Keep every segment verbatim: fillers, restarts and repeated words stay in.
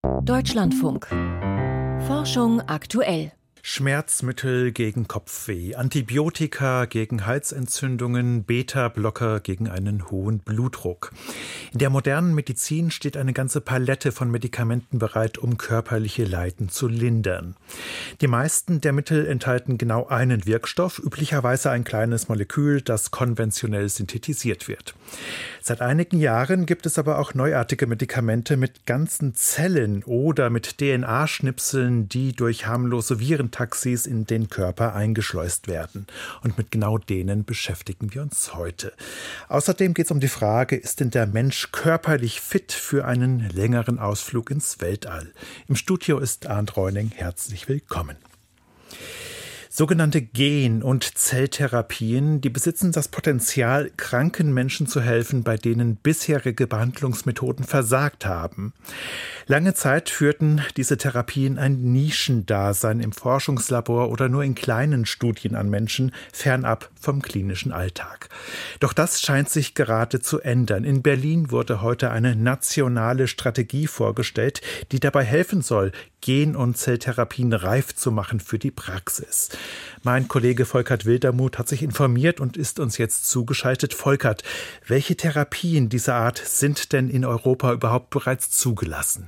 Deutschlandfunk. Forschung aktuell. Schmerzmittel gegen Kopfweh, Antibiotika gegen Halsentzündungen, Beta-Blocker gegen einen hohen Blutdruck. In der modernen Medizin steht eine ganze Palette von Medikamenten bereit, um körperliche Leiden zu lindern. Die meisten der Mittel enthalten genau einen Wirkstoff, üblicherweise ein kleines Molekül, das konventionell synthetisiert wird. Seit einigen Jahren gibt es aber auch neuartige Medikamente mit ganzen Zellen oder mit D N A-Schnipseln, die durch harmlose Virentaxis in den Körper eingeschleust werden. Und mit genau denen beschäftigen wir uns heute. Außerdem geht es um die Frage, ist denn der Mensch körperlich fit für einen längeren Ausflug ins Weltall? Im Studio ist Arndt Reuning. Herzlich willkommen. Sogenannte Gen- und Zelltherapien, die besitzen das Potenzial, kranken Menschen zu helfen, bei denen bisherige Behandlungsmethoden versagt haben. Lange Zeit führten diese Therapien ein Nischendasein im Forschungslabor oder nur in kleinen Studien an Menschen, fernab vom klinischen Alltag. Doch das scheint sich gerade zu ändern. In Berlin wurde heute eine nationale Strategie vorgestellt, die dabei helfen soll, Gen- und Zelltherapien reif zu machen für die Praxis. Mein Kollege Volkert Wildermuth hat sich informiert und ist uns jetzt zugeschaltet. Volkert, welche Therapien dieser Art sind denn in Europa überhaupt bereits zugelassen?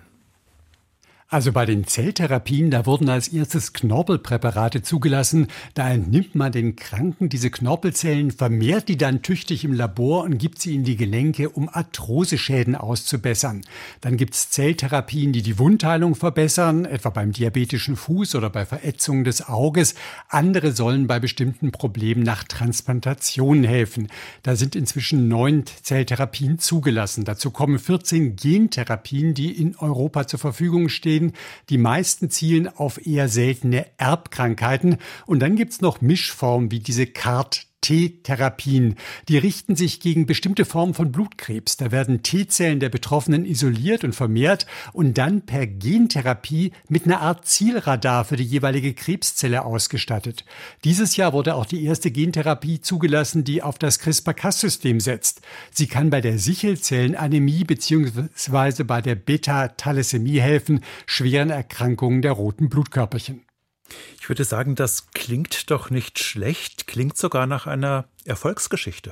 Also bei den Zelltherapien, da wurden als erstes Knorpelpräparate zugelassen. Da entnimmt man den Kranken diese Knorpelzellen, vermehrt die dann tüchtig im Labor und gibt sie in die Gelenke, um Arthroseschäden auszubessern. Dann gibt es Zelltherapien, die die Wundheilung verbessern, etwa beim diabetischen Fuß oder bei Verätzungen des Auges. Andere sollen bei bestimmten Problemen nach Transplantationen helfen. Da sind inzwischen neun Zelltherapien zugelassen. Dazu kommen vierzehn Gentherapien, die in Europa zur Verfügung stehen. Die meisten zielen auf eher seltene Erbkrankheiten. Und dann gibt's noch Mischformen wie diese C A R T-Therapien. Die richten sich gegen bestimmte Formen von Blutkrebs. Da werden T-Zellen der Betroffenen isoliert und vermehrt und dann per Gentherapie mit einer Art Zielradar für die jeweilige Krebszelle ausgestattet. Dieses Jahr wurde auch die erste Gentherapie zugelassen, die auf das CRISPR-Cas-System setzt. Sie kann bei der Sichelzellenanämie bzw. bei der Beta-Thalassämie helfen, schweren Erkrankungen der roten Blutkörperchen. Ich würde sagen, das klingt doch nicht schlecht, klingt sogar nach einer Erfolgsgeschichte.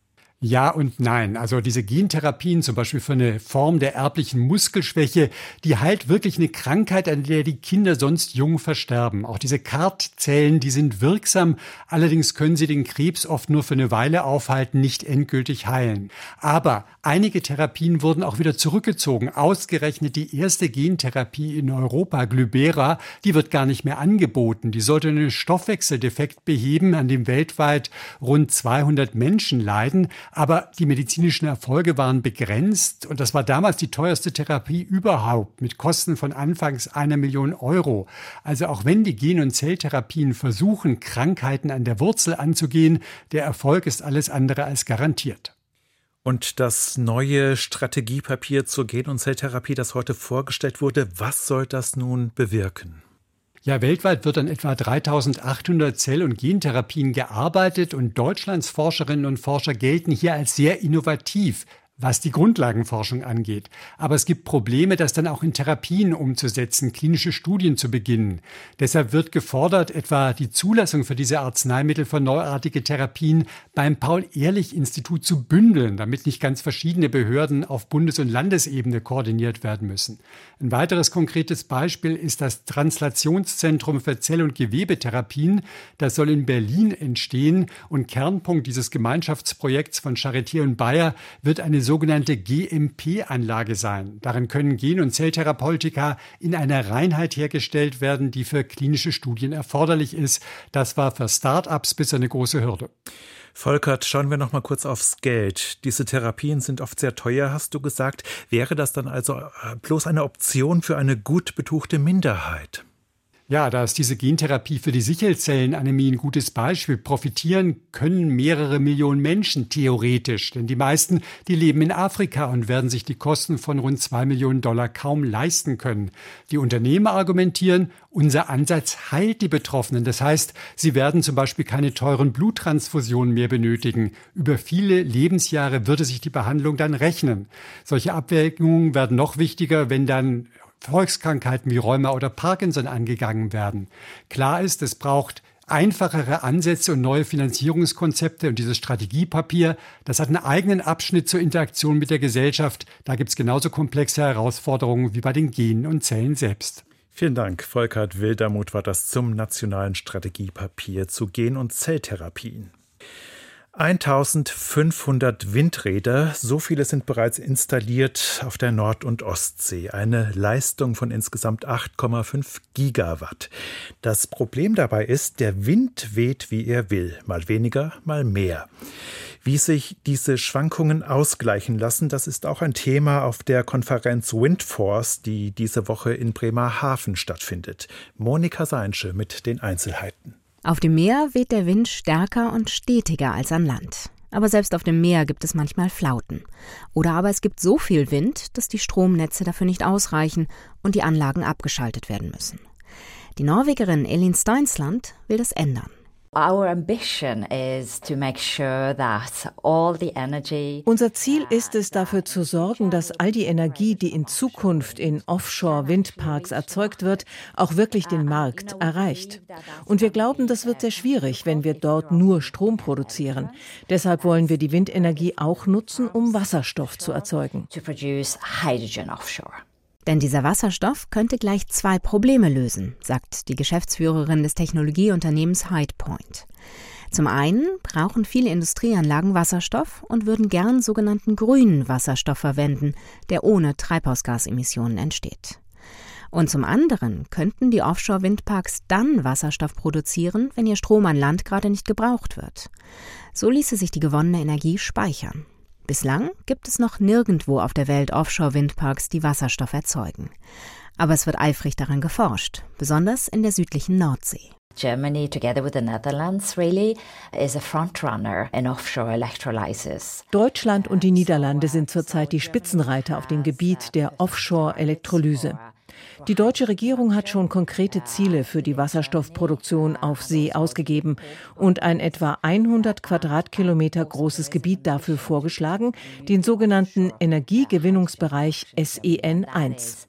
Ja und nein. Also diese Gentherapien, zum Beispiel für eine Form der erblichen Muskelschwäche, die heilt wirklich eine Krankheit, an der die Kinder sonst jung versterben. Auch diese C A R T-Zellen, die sind wirksam. Allerdings können sie den Krebs oft nur für eine Weile aufhalten, nicht endgültig heilen. Aber einige Therapien wurden auch wieder zurückgezogen. Ausgerechnet die erste Gentherapie in Europa, Glybera, die wird gar nicht mehr angeboten. Die sollte einen Stoffwechseldefekt beheben, an dem weltweit rund zweihundert Menschen leiden. Aber die medizinischen Erfolge waren begrenzt und das war damals die teuerste Therapie überhaupt mit Kosten von anfangs einer Million Euro. Also auch wenn die Gen- und Zelltherapien versuchen, Krankheiten an der Wurzel anzugehen, der Erfolg ist alles andere als garantiert. Und das neue Strategiepapier zur Gen- und Zelltherapie, das heute vorgestellt wurde, was soll das nun bewirken? Ja, weltweit wird an etwa dreitausendachthundert Zell- und Gentherapien gearbeitet und Deutschlands Forscherinnen und Forscher gelten hier als sehr innovativ, was die Grundlagenforschung angeht. Aber es gibt Probleme, das dann auch in Therapien umzusetzen, klinische Studien zu beginnen. Deshalb wird gefordert, etwa die Zulassung für diese Arzneimittel für neuartige Therapien beim Paul-Ehrlich-Institut zu bündeln, damit nicht ganz verschiedene Behörden auf Bundes- und Landesebene koordiniert werden müssen. Ein weiteres konkretes Beispiel ist das Translationszentrum für Zell- und Gewebetherapien. Das soll in Berlin entstehen und Kernpunkt dieses Gemeinschaftsprojekts von Charité und Bayer wird eine sogenannte G M P-Anlage sein. Darin können Gen- und Zelltherapeutika in einer Reinheit hergestellt werden, die für klinische Studien erforderlich ist. Das war für Start-ups bisher eine große Hürde. Volkert, schauen wir noch mal kurz aufs Geld. Diese Therapien sind oft sehr teuer, hast du gesagt. Wäre das dann also bloß eine Option für eine gut betuchte Minderheit? Ja, da ist diese Gentherapie für die Sichelzellenanämie ein gutes Beispiel. Profitieren können mehrere Millionen Menschen theoretisch, denn die meisten, die leben in Afrika und werden sich die Kosten von rund zwei Millionen Dollar kaum leisten können. Die Unternehmer argumentieren, unser Ansatz heilt die Betroffenen. Das heißt, sie werden zum Beispiel keine teuren Bluttransfusionen mehr benötigen. Über viele Lebensjahre würde sich die Behandlung dann rechnen. Solche Abwägungen werden noch wichtiger, wenn dann Volkskrankheiten wie Rheuma oder Parkinson angegangen werden. Klar ist, es braucht einfachere Ansätze und neue Finanzierungskonzepte. Und dieses Strategiepapier, das hat einen eigenen Abschnitt zur Interaktion mit der Gesellschaft. Da gibt es genauso komplexe Herausforderungen wie bei den Genen und Zellen selbst. Vielen Dank. Volkert Wildermuth war das zum nationalen Strategiepapier zu Gen- und Zelltherapien. eintausendfünfhundert Windräder, so viele sind bereits installiert auf der Nord- und Ostsee. Eine Leistung von insgesamt acht Komma fünf Gigawatt. Das Problem dabei ist, der Wind weht, wie er will. Mal weniger, mal mehr. Wie sich diese Schwankungen ausgleichen lassen, das ist auch ein Thema auf der Konferenz Windforce, die diese Woche in Bremerhaven stattfindet. Monika Seinsche mit den Einzelheiten. Auf dem Meer weht der Wind stärker und stetiger als an Land. Aber selbst auf dem Meer gibt es manchmal Flauten. Oder aber es gibt so viel Wind, dass die Stromnetze dafür nicht ausreichen und die Anlagen abgeschaltet werden müssen. Die Norwegerin Elin Steinsland will das ändern. Unser Ziel ist es, dafür zu sorgen, dass all die Energie, die in Zukunft in Offshore-Windparks erzeugt wird, auch wirklich den Markt erreicht. Und wir glauben, das wird sehr schwierig, wenn wir dort nur Strom produzieren. Deshalb wollen wir die Windenergie auch nutzen, um Wasserstoff zu erzeugen. Denn dieser Wasserstoff könnte gleich zwei Probleme lösen, sagt die Geschäftsführerin des Technologieunternehmens HydePoint. Zum einen brauchen viele Industrieanlagen Wasserstoff und würden gern sogenannten grünen Wasserstoff verwenden, der ohne Treibhausgasemissionen entsteht. Und zum anderen könnten die Offshore-Windparks dann Wasserstoff produzieren, wenn ihr Strom an Land gerade nicht gebraucht wird. So ließe sich die gewonnene Energie speichern. Bislang gibt es noch nirgendwo auf der Welt Offshore-Windparks, die Wasserstoff erzeugen. Aber es wird eifrig daran geforscht, besonders in der südlichen Nordsee. Germany, together with the Netherlands, really is a frontrunner in offshore electrolysis. Deutschland und die Niederlande sind zurzeit die Spitzenreiter auf dem Gebiet der Offshore-Elektrolyse. Die deutsche Regierung hat schon konkrete Ziele für die Wasserstoffproduktion auf See ausgegeben und ein etwa hundert Quadratkilometer großes Gebiet dafür vorgeschlagen, den sogenannten Energiegewinnungsbereich S E N eins.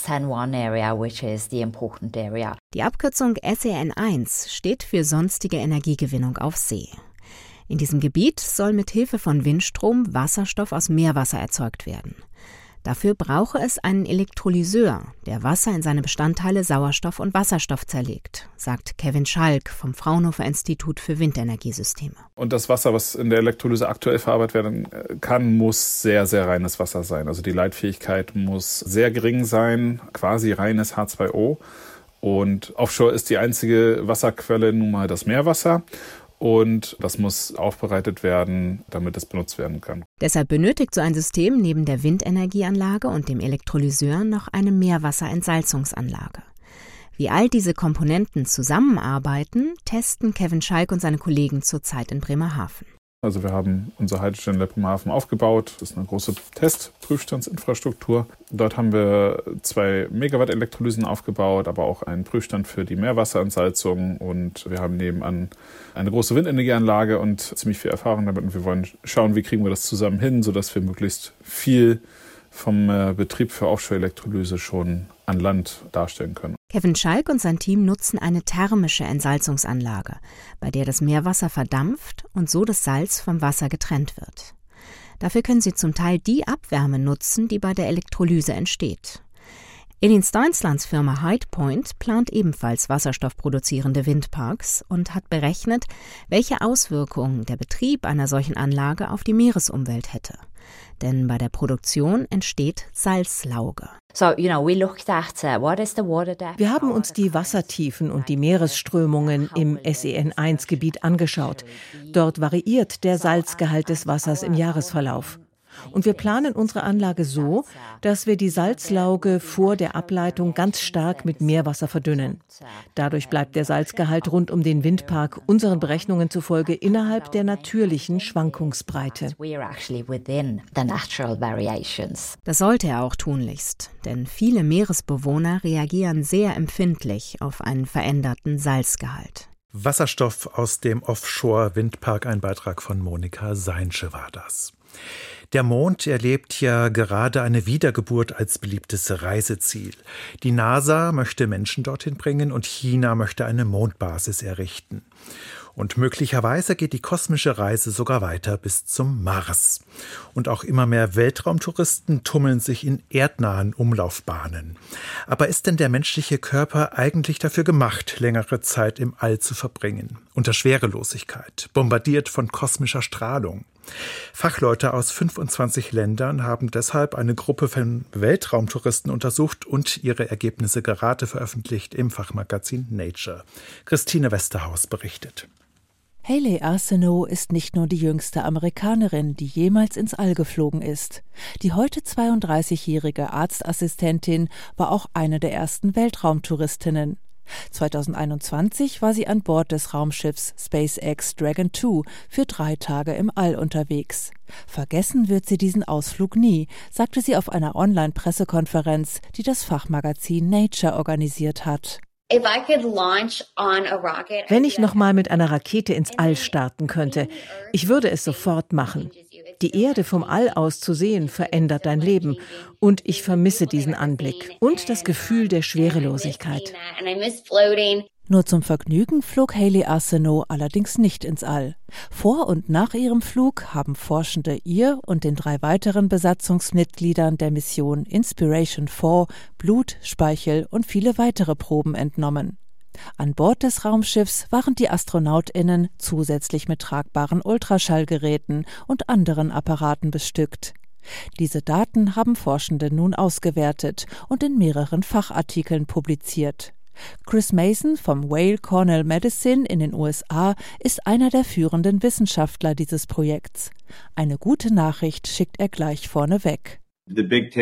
Die Abkürzung S E N eins steht für sonstige Energiegewinnung auf See. In diesem Gebiet soll mit Hilfe von Windstrom Wasserstoff aus Meerwasser erzeugt werden. Dafür brauche es einen Elektrolyseur, der Wasser in seine Bestandteile Sauerstoff und Wasserstoff zerlegt, sagt Kevin Schalk vom Fraunhofer Institut für Windenergiesysteme. Und das Wasser, was in der Elektrolyse aktuell verarbeitet werden kann, muss sehr, sehr reines Wasser sein. Also die Leitfähigkeit muss sehr gering sein, quasi reines H zwei O. Und offshore ist die einzige Wasserquelle nun mal das Meerwasser. Und das muss aufbereitet werden, damit es benutzt werden kann. Deshalb benötigt so ein System neben der Windenergieanlage und dem Elektrolyseur noch eine Meerwasserentsalzungsanlage. Wie all diese Komponenten zusammenarbeiten, testen Kevin Schalk und seine Kollegen zurzeit in Bremerhaven. Also wir haben unser Hydrogen Lab Bremerhaven aufgebaut. Das ist eine große Test-Prüfstandsinfrastruktur. Dort haben wir zwei Megawatt Elektrolysen aufgebaut, aber auch einen Prüfstand für die Meerwasserentsalzung. Und wir haben nebenan eine große Windenergieanlage und ziemlich viel Erfahrung damit. Und wir wollen schauen, wie kriegen wir das zusammen hin, sodass wir möglichst viel vom Betrieb für Offshore-Elektrolyse schon an Land darstellen können. Kevin Schalk und sein Team nutzen eine thermische Entsalzungsanlage, bei der das Meerwasser verdampft und so das Salz vom Wasser getrennt wird. Dafür können sie zum Teil die Abwärme nutzen, die bei der Elektrolyse entsteht. Elin Steinslands Firma HydePoint plant ebenfalls wasserstoffproduzierende Windparks und hat berechnet, welche Auswirkungen der Betrieb einer solchen Anlage auf die Meeresumwelt hätte. Denn bei der Produktion entsteht Salzlauge. Wir haben uns die Wassertiefen und die Meeresströmungen im S E N eins Gebiet angeschaut. Dort variiert der Salzgehalt des Wassers im Jahresverlauf. Und wir planen unsere Anlage so, dass wir die Salzlauge vor der Ableitung ganz stark mit Meerwasser verdünnen. Dadurch bleibt der Salzgehalt rund um den Windpark unseren Berechnungen zufolge innerhalb der natürlichen Schwankungsbreite. Das sollte er auch tunlichst, denn viele Meeresbewohner reagieren sehr empfindlich auf einen veränderten Salzgehalt. Wasserstoff aus dem Offshore-Windpark, ein Beitrag von Monika Seinsche war das. Der Mond erlebt ja gerade eine Wiedergeburt als beliebtes Reiseziel. Die NASA möchte Menschen dorthin bringen und China möchte eine Mondbasis errichten. Und möglicherweise geht die kosmische Reise sogar weiter bis zum Mars. Und auch immer mehr Weltraumtouristen tummeln sich in erdnahen Umlaufbahnen. Aber ist denn der menschliche Körper eigentlich dafür gemacht, längere Zeit im All zu verbringen? Unter Schwerelosigkeit, bombardiert von kosmischer Strahlung. Fachleute aus fünfundzwanzig Ländern haben deshalb eine Gruppe von Weltraumtouristen untersucht und ihre Ergebnisse gerade veröffentlicht im Fachmagazin Nature. Christine Westerhaus berichtet. Hayley Arsenault ist nicht nur die jüngste Amerikanerin, die jemals ins All geflogen ist. Die heute zweiunddreißigjährige Arztassistentin war auch eine der ersten Weltraumtouristinnen. zweitausendeinundzwanzig war sie an Bord des Raumschiffs SpaceX Dragon zwei für drei Tage im All unterwegs. Vergessen wird sie diesen Ausflug nie, sagte sie auf einer Online-Pressekonferenz, die das Fachmagazin Nature organisiert hat. Wenn ich noch mal mit einer Rakete ins All starten könnte, ich würde es sofort machen. Die Erde vom All aus zu sehen, verändert dein Leben. Und ich vermisse diesen Anblick und das Gefühl der Schwerelosigkeit. Nur zum Vergnügen flog Hayley Arsenault allerdings nicht ins All. Vor und nach ihrem Flug haben Forschende ihr und den drei weiteren Besatzungsmitgliedern der Mission Inspiration vier Blut, Speichel und viele weitere Proben entnommen. An Bord des Raumschiffs waren die AstronautInnen zusätzlich mit tragbaren Ultraschallgeräten und anderen Apparaten bestückt. Diese Daten haben Forschende nun ausgewertet und in mehreren Fachartikeln publiziert. Chris Mason vom Weill Cornell Medicine in den U S A ist einer der führenden Wissenschaftler dieses Projekts. Eine gute Nachricht schickt er gleich vorneweg. Die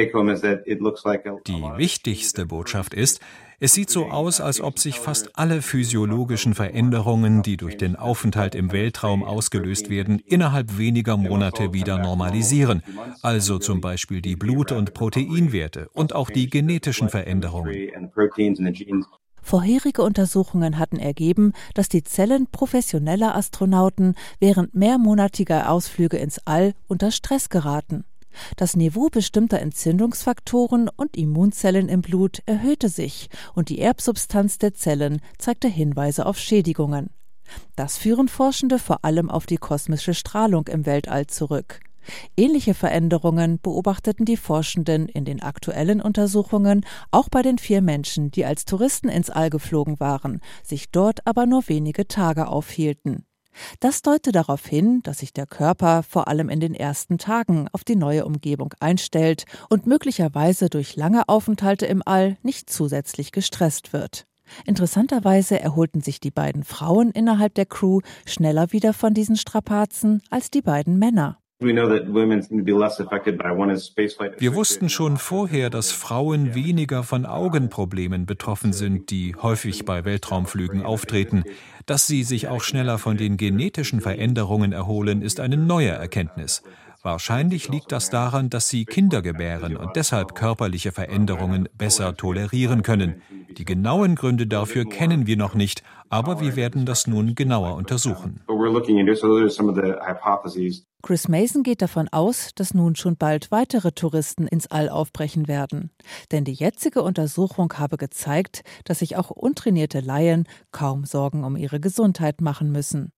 wichtigste Botschaft ist, es sieht so aus, als ob sich fast alle physiologischen Veränderungen, die durch den Aufenthalt im Weltraum ausgelöst werden, innerhalb weniger Monate wieder normalisieren. Also zum Beispiel die Blut- und Proteinwerte und auch die genetischen Veränderungen. Vorherige Untersuchungen hatten ergeben, dass die Zellen professioneller Astronauten während mehrmonatiger Ausflüge ins All unter Stress geraten. Das Niveau bestimmter Entzündungsfaktoren und Immunzellen im Blut erhöhte sich und die Erbsubstanz der Zellen zeigte Hinweise auf Schädigungen. Das führen Forschende vor allem auf die kosmische Strahlung im Weltall zurück. Ähnliche Veränderungen beobachteten die Forschenden in den aktuellen Untersuchungen auch bei den vier Menschen, die als Touristen ins All geflogen waren, sich dort aber nur wenige Tage aufhielten. Das deute darauf hin, dass sich der Körper vor allem in den ersten Tagen auf die neue Umgebung einstellt und möglicherweise durch lange Aufenthalte im All nicht zusätzlich gestresst wird. Interessanterweise erholten sich die beiden Frauen innerhalb der Crew schneller wieder von diesen Strapazen als die beiden Männer. Wir wussten schon vorher, dass Frauen weniger von Augenproblemen betroffen sind, die häufig bei Weltraumflügen auftreten. Dass sie sich auch schneller von den genetischen Veränderungen erholen, ist eine neue Erkenntnis. Wahrscheinlich liegt das daran, dass sie Kinder gebären und deshalb körperliche Veränderungen besser tolerieren können. Die genauen Gründe dafür kennen wir noch nicht, aber wir werden das nun genauer untersuchen. Chris Mason geht davon aus, dass nun schon bald weitere Touristen ins All aufbrechen werden. Denn die jetzige Untersuchung habe gezeigt, dass sich auch untrainierte Laien kaum Sorgen um ihre Gesundheit machen müssen.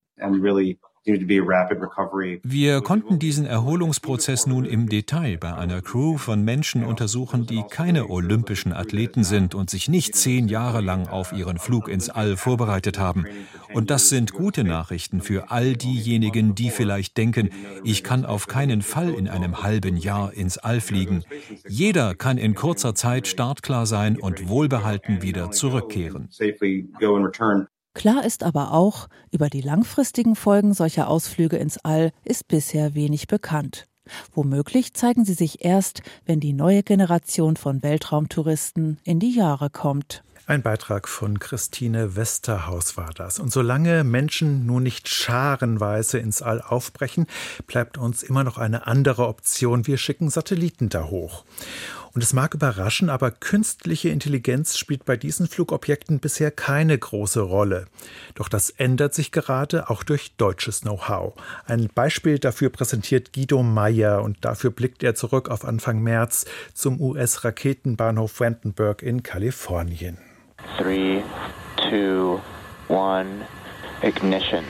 Wir konnten diesen Erholungsprozess nun im Detail bei einer Crew von Menschen untersuchen, die keine olympischen Athleten sind und sich nicht zehn Jahre lang auf ihren Flug ins All vorbereitet haben. Und das sind gute Nachrichten für all diejenigen, die vielleicht denken, ich kann auf keinen Fall in einem halben Jahr ins All fliegen. Jeder kann in kurzer Zeit startklar sein und wohlbehalten wieder zurückkehren. Klar ist aber auch, über die langfristigen Folgen solcher Ausflüge ins All ist bisher wenig bekannt. Womöglich zeigen sie sich erst, wenn die neue Generation von Weltraumtouristen in die Jahre kommt. Ein Beitrag von Christine Westerhaus war das. Und solange Menschen nur nicht scharenweise ins All aufbrechen, bleibt uns immer noch eine andere Option. Wir schicken Satelliten da hoch. Und es mag überraschen, aber künstliche Intelligenz spielt bei diesen Flugobjekten bisher keine große Rolle. Doch das ändert sich gerade auch durch deutsches Know-how. Ein Beispiel dafür präsentiert Guido Meyer und dafür blickt er zurück auf Anfang März zum U S-Raketenbahnhof Vandenberg in Kalifornien. Three, two, one, ignition.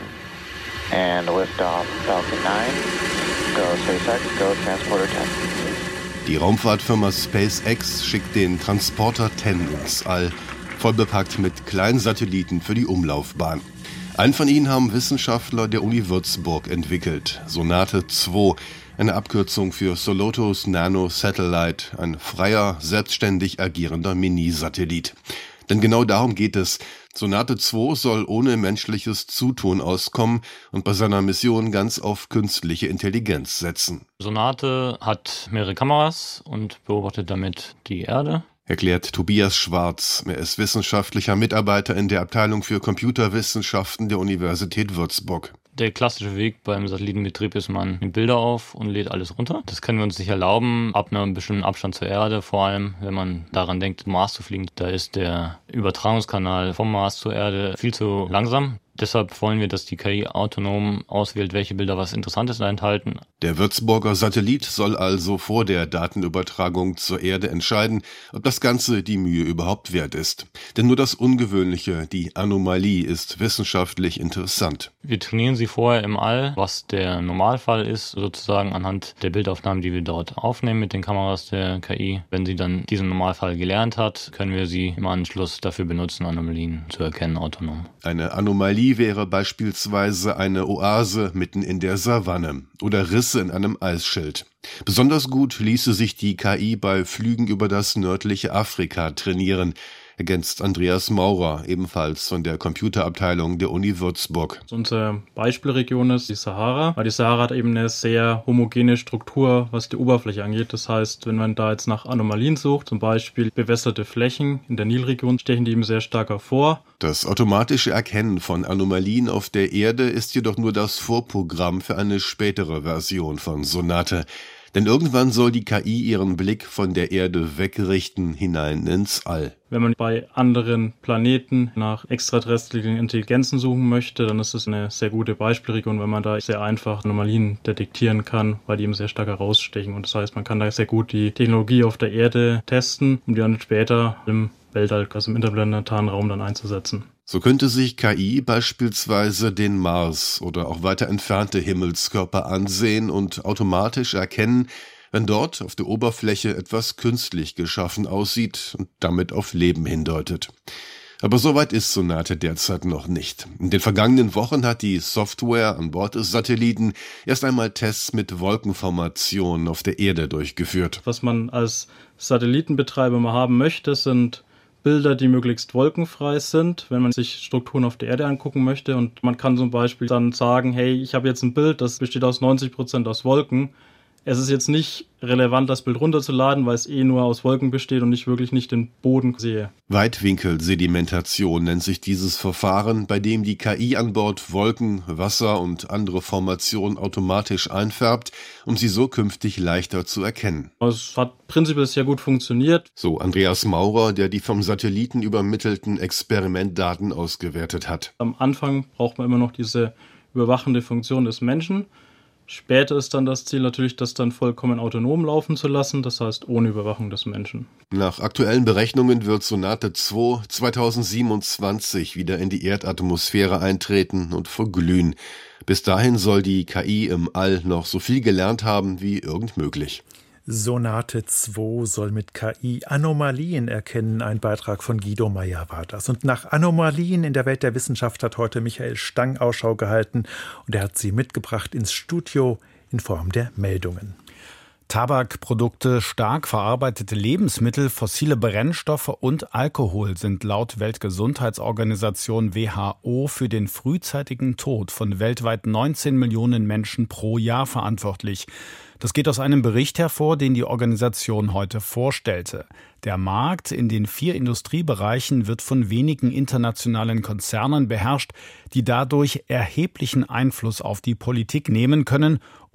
And liftoff, Falcon nine. Go SpaceX, go Transporter ten. Die Raumfahrtfirma SpaceX schickt den Transporter ten ins All, vollbepackt mit kleinen Satelliten für die Umlaufbahn. Einen von ihnen haben Wissenschaftler der Uni Würzburg entwickelt, Sonate zwei, eine Abkürzung für Solotus Nano Satellite, ein freier, selbstständig agierender Minisatellit. Denn genau darum geht es. Sonate zwei soll ohne menschliches Zutun auskommen und bei seiner Mission ganz auf künstliche Intelligenz setzen. Sonate hat mehrere Kameras und beobachtet damit die Erde. Erklärt Tobias Schwarz. Er ist wissenschaftlicher Mitarbeiter in der Abteilung für Computerwissenschaften der Universität Würzburg. Der klassische Weg beim Satellitenbetrieb ist, man nimmt Bilder auf und lädt alles runter. Das können wir uns nicht erlauben, ab einem bestimmten Abstand zur Erde, vor allem wenn man daran denkt, zum Mars zu fliegen. Da ist der Übertragungskanal vom Mars zur Erde viel zu langsam. Deshalb wollen wir, dass die K I autonom auswählt, welche Bilder was Interessantes enthalten. Der Würzburger Satellit soll also vor der Datenübertragung zur Erde entscheiden, ob das Ganze die Mühe überhaupt wert ist. Denn nur das Ungewöhnliche, die Anomalie, ist wissenschaftlich interessant. Wir trainieren sie vorher im All, was der Normalfall ist, sozusagen anhand der Bildaufnahmen, die wir dort aufnehmen mit den Kameras der K I. Wenn sie dann diesen Normalfall gelernt hat, können wir sie im Anschluss dafür benutzen, Anomalien zu erkennen autonom. Eine Anomalie wäre beispielsweise eine Oase mitten in der Savanne oder Risse in einem Eisschild. Besonders gut ließe sich die K I bei Flügen über das nördliche Afrika trainieren, ergänzt Andreas Maurer, ebenfalls von der Computerabteilung der Uni Würzburg. Unsere Beispielregion ist die Sahara, weil die Sahara hat eben eine sehr homogene Struktur, was die Oberfläche angeht. Das heißt, wenn man da jetzt nach Anomalien sucht, zum Beispiel bewässerte Flächen in der Nilregion, stechen die eben sehr stark hervor. Das automatische Erkennen von Anomalien auf der Erde ist jedoch nur das Vorprogramm für eine spätere Version von Sonate. Denn irgendwann soll die K I ihren Blick von der Erde wegrichten hinein ins All. Wenn man bei anderen Planeten nach extraterrestrischen Intelligenzen suchen möchte, dann ist es eine sehr gute Beispielregion, weil man da sehr einfach Anomalien detektieren kann, weil die eben sehr stark herausstechen. Und das heißt, man kann da sehr gut die Technologie auf der Erde testen, um die dann später im Weltall, also im interplanetaren Raum dann einzusetzen. So könnte sich K I beispielsweise den Mars oder auch weiter entfernte Himmelskörper ansehen und automatisch erkennen, wenn dort auf der Oberfläche etwas künstlich geschaffen aussieht und damit auf Leben hindeutet. Aber so weit ist Sonate derzeit noch nicht. In den vergangenen Wochen hat die Software an Bord des Satelliten erst einmal Tests mit Wolkenformationen auf der Erde durchgeführt. Was man als Satellitenbetreiber mal haben möchte, sind Bilder, die möglichst wolkenfrei sind, wenn man sich Strukturen auf der Erde angucken möchte. Und man kann zum Beispiel dann sagen, hey, ich habe jetzt ein Bild, das besteht aus neunzig Prozent aus Wolken. Es ist jetzt nicht relevant, das Bild runterzuladen, weil es eh nur aus Wolken besteht und ich wirklich nicht den Boden sehe. Weitwinkelsedimentation nennt sich dieses Verfahren, bei dem die K I an Bord Wolken, Wasser und andere Formationen automatisch einfärbt, um sie so künftig leichter zu erkennen. Es hat prinzipiell sehr gut funktioniert. So Andreas Maurer, der die vom Satelliten übermittelten Experimentdaten ausgewertet hat. Am Anfang braucht man immer noch diese überwachende Funktion des Menschen. Später ist dann das Ziel natürlich, das dann vollkommen autonom laufen zu lassen, das heißt ohne Überwachung des Menschen. Nach aktuellen Berechnungen wird Sonate zwei zweitausendsiebenundzwanzig wieder in die Erdatmosphäre eintreten und verglühen. Bis dahin soll die K I im All noch so viel gelernt haben wie irgend möglich. Sonate zwei soll mit K I Anomalien erkennen. Ein Beitrag von Guido Meyer war das. Und nach Anomalien in der Welt der Wissenschaft hat heute Michael Stang Ausschau gehalten. Und er hat sie mitgebracht ins Studio in Form der Meldungen. Tabakprodukte, stark verarbeitete Lebensmittel, fossile Brennstoffe und Alkohol sind laut Weltgesundheitsorganisation W H O für den frühzeitigen Tod von weltweit neunzehn Millionen Menschen pro Jahr verantwortlich. Das geht aus einem Bericht hervor, den die Organisation heute vorstellte. Der Markt in den vier Industriebereichen wird von wenigen internationalen Konzernen beherrscht, die dadurch erheblichen Einfluss auf die Politik nehmen können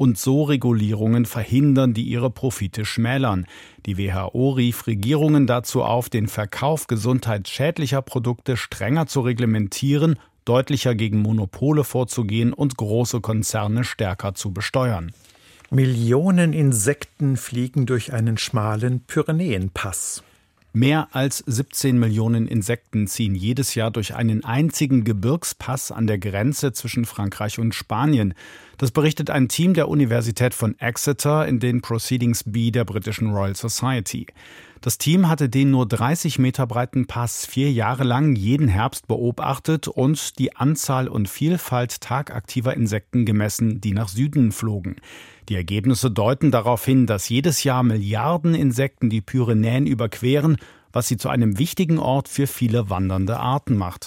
und so Regulierungen verhindern, die ihre Profite schmälern. Die W H O rief Regierungen dazu auf, den Verkauf gesundheitsschädlicher Produkte strenger zu reglementieren, deutlicher gegen Monopole vorzugehen und große Konzerne stärker zu besteuern. Millionen Insekten fliegen durch einen schmalen Pyrenäenpass. Mehr als siebzehn Millionen Insekten ziehen jedes Jahr durch einen einzigen Gebirgspass an der Grenze zwischen Frankreich und Spanien. Das berichtet ein Team der Universität von Exeter in den Proceedings B der britischen Royal Society. Das Team hatte den nur dreißig Meter breiten Pass vier Jahre lang jeden Herbst beobachtet und die Anzahl und Vielfalt tagaktiver Insekten gemessen, die nach Süden flogen. Die Ergebnisse deuten darauf hin, dass jedes Jahr Milliarden Insekten die Pyrenäen überqueren, was sie zu einem wichtigen Ort für viele wandernde Arten macht.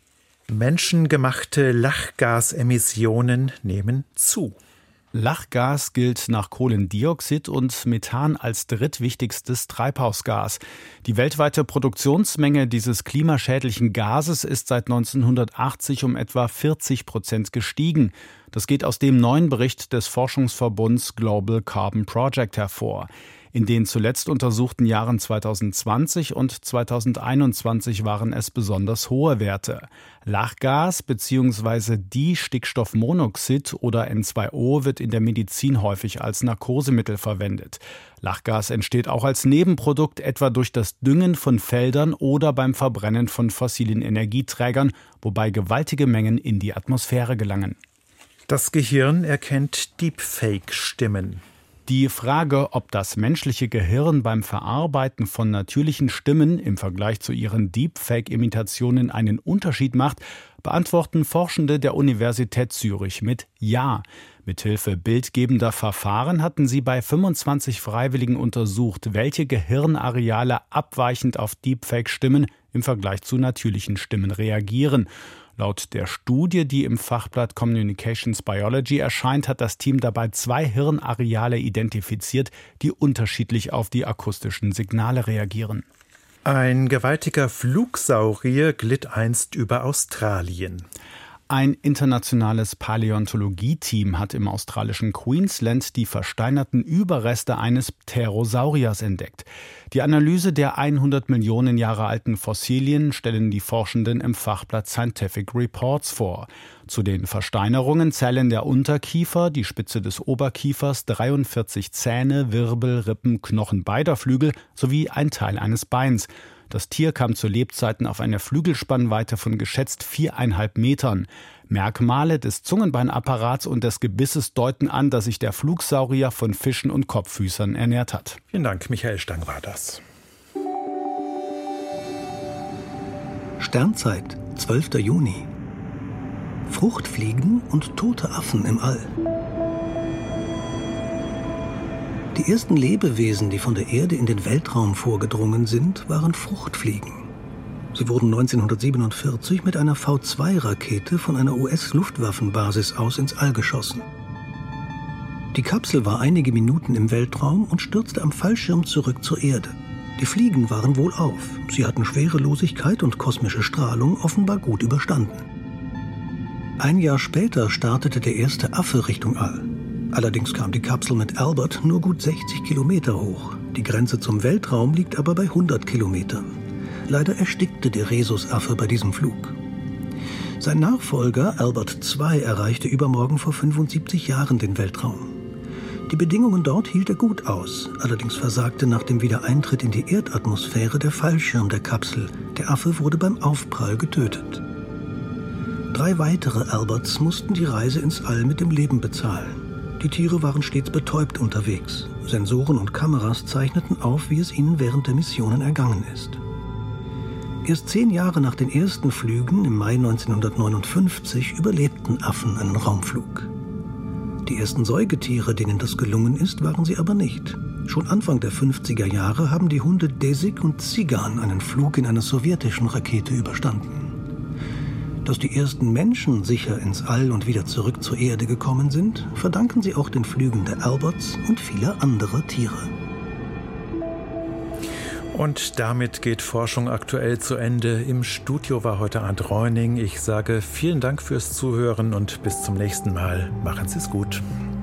Menschengemachte Lachgasemissionen nehmen zu. Lachgas gilt nach Kohlendioxid und Methan als drittwichtigstes Treibhausgas. Die weltweite Produktionsmenge dieses klimaschädlichen Gases ist seit neunzehnhundertachtzig um etwa vierzig Prozent gestiegen. Das geht aus dem neuen Bericht des Forschungsverbunds Global Carbon Project hervor. In den zuletzt untersuchten Jahren zweitausendzwanzig und zweitausendeinundzwanzig waren es besonders hohe Werte. Lachgas bzw. Distickstoffmonoxid oder N zwei O wird in der Medizin häufig als Narkosemittel verwendet. Lachgas entsteht auch als Nebenprodukt, etwa durch das Düngen von Feldern oder beim Verbrennen von fossilen Energieträgern, wobei gewaltige Mengen in die Atmosphäre gelangen. Das Gehirn erkennt Deepfake-Stimmen. Die Frage, ob das menschliche Gehirn beim Verarbeiten von natürlichen Stimmen im Vergleich zu ihren Deepfake-Imitationen einen Unterschied macht, beantworten Forschende der Universität Zürich mit Ja. Mithilfe bildgebender Verfahren hatten sie bei fünfundzwanzig Freiwilligen untersucht, welche Gehirnareale abweichend auf Deepfake-Stimmen im Vergleich zu natürlichen Stimmen reagieren. Laut der Studie, die im Fachblatt Communications Biology erscheint, hat das Team dabei zwei Hirnareale identifiziert, die unterschiedlich auf die akustischen Signale reagieren. Ein gewaltiger Flugsaurier glitt einst über Australien. Ein internationales Paläontologie-Team hat im australischen Queensland die versteinerten Überreste eines Pterosauriers entdeckt. Die Analyse der hundert Millionen Jahre alten Fossilien stellen die Forschenden im Fachblatt Scientific Reports vor. Zu den Versteinerungen zählen der Unterkiefer, die Spitze des Oberkiefers, dreiundvierzig Zähne, Wirbel, Rippen, Knochen beider Flügel sowie ein Teil eines Beins. Das Tier kam zu Lebzeiten auf eine Flügelspannweite von geschätzt viereinhalb Metern. Merkmale des Zungenbeinapparats und des Gebisses deuten an, dass sich der Flugsaurier von Fischen und Kopffüßern ernährt hat. Vielen Dank, Michael Stang war das. Sternzeit, zwölfter Juni. Fruchtfliegen und tote Affen im All. Die ersten Lebewesen, die von der Erde in den Weltraum vorgedrungen sind, waren Fruchtfliegen. Sie wurden neunzehnhundertsiebenundvierzig mit einer V zwei Rakete von einer U S-Luftwaffenbasis aus ins All geschossen. Die Kapsel war einige Minuten im Weltraum und stürzte am Fallschirm zurück zur Erde. Die Fliegen waren wohlauf. Sie hatten Schwerelosigkeit und kosmische Strahlung offenbar gut überstanden. Ein Jahr später startete der erste Affe Richtung All. Allerdings kam die Kapsel mit Albert nur gut sechzig Kilometer hoch. Die Grenze zum Weltraum liegt aber bei hundert Kilometern. Leider erstickte der Rhesusaffe bei diesem Flug. Sein Nachfolger Albert zwei erreichte übermorgen vor fünfundsiebzig Jahren den Weltraum. Die Bedingungen dort hielt er gut aus. Allerdings versagte nach dem Wiedereintritt in die Erdatmosphäre der Fallschirm der Kapsel. Der Affe wurde beim Aufprall getötet. Drei weitere Alberts mussten die Reise ins All mit dem Leben bezahlen. Die Tiere waren stets betäubt unterwegs. Sensoren und Kameras zeichneten auf, wie es ihnen während der Missionen ergangen ist. Erst zehn Jahre nach den ersten Flügen im Mai neunzehnhundertneunundfünfzig überlebten Affen einen Raumflug. Die ersten Säugetiere, denen das gelungen ist, waren sie aber nicht. Schon Anfang der fünfziger Jahre haben die Hunde Desig und Zigan einen Flug in einer sowjetischen Rakete überstanden. Dass die ersten Menschen sicher ins All und wieder zurück zur Erde gekommen sind, verdanken sie auch den Flügen der Alberts und vieler anderer Tiere. Und damit geht Forschung aktuell zu Ende. Im Studio war heute Arndt Reuning. Ich sage vielen Dank fürs Zuhören und bis zum nächsten Mal. Machen Sie es gut.